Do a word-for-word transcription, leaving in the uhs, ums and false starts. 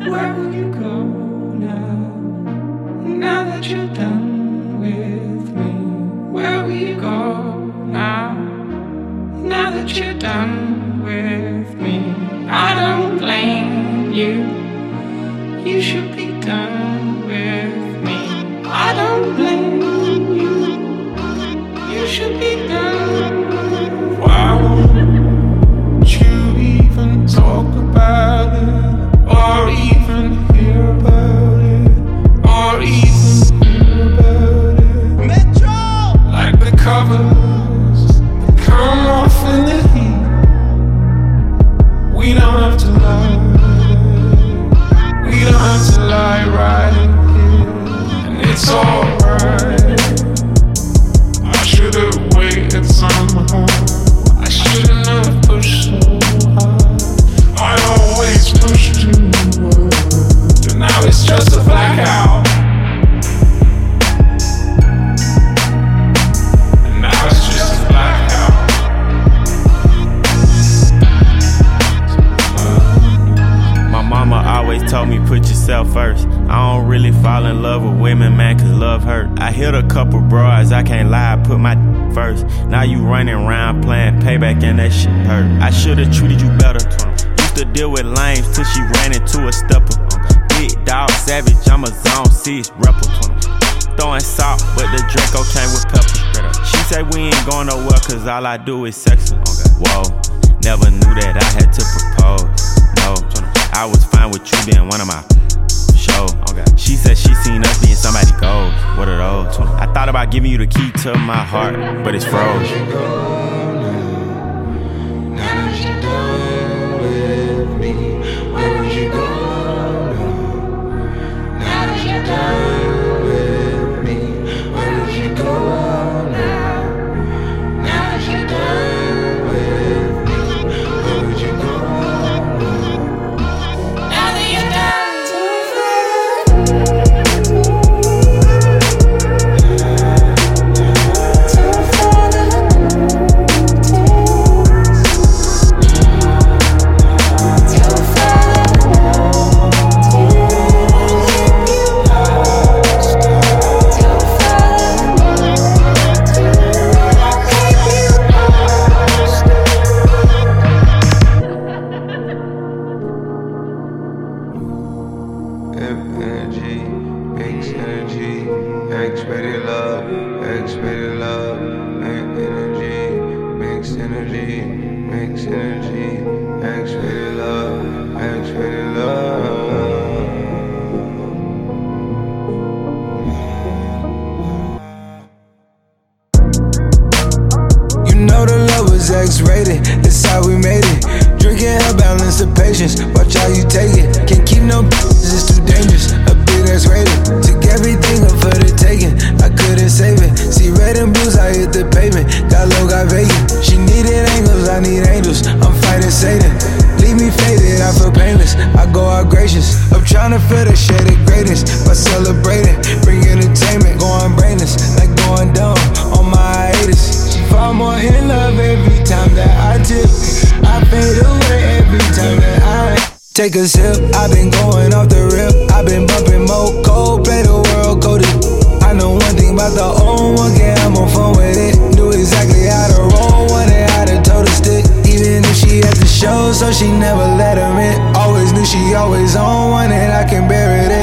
Where will you go now? Now that you're done with me, where will you go now? Now that you're done with me, I don't blame you. You should be done with me. I don't blame you. You should be done with me. Why won't you even talk about it, or even hear about it, or even hear about it? Metro! Like the covers that come off in the heat. We don't have to lie. We don't have to lie right here, and it's alright. I should've waited somehow. I shouldn't have pushed so hard. I always push too hard, and now it's just a blackout. And now it's just a blackout. My mama always told me put yourself first. I don't really fall in love with women, man, cause love hurt. I hit a couple broads, I can't lie, I put my d- first. Now you running around playing payback and that shit hurt. I should've treated you better. Used to deal with lames till she ran into a stepper. Big dog savage, I'm a zone six rapper. Throwing salt, but the Draco came with pepper. She say we ain't going nowhere cause all I do is sex her. Whoa, never knew that I had to propose. No, I was fine with you being one of my show. She said she seen us being somebody goals. What are those? I thought about giving you the key to my heart, but it's froze. Energy, mix energy, X-rated love, X-rated love, energy, mix energy, mix energy, X-rated love, X-rated love. You know the love was X-rated, that's how we made it. Drinking hell, balance of patience, watch how you take it. Can't keep no b****s, it's too dangerous. A big ass rated, took everything up for the taking. I couldn't save it. See red and blues, I hit the pavement. Got low, got vacant. She needed angles, I need angels. I'm fighting Satan. Leave me faded, I feel painless. I go out gracious. I'm trying to feel the shade of greatness by celebrating. Bring entertainment, going brainless, like going dumb on my hiatus. She fall more in love every time that I tip. I fade away every time that I take a sip. I've been going off the rip. I've been bumping more cold, play the world coded. I know one thing about the old one, yeah, I'm on fun with it. Knew exactly how to roll, wanted how to toe the stick. Even if she had to show, so she never let her in. Always knew she always on one, and I can bear it in.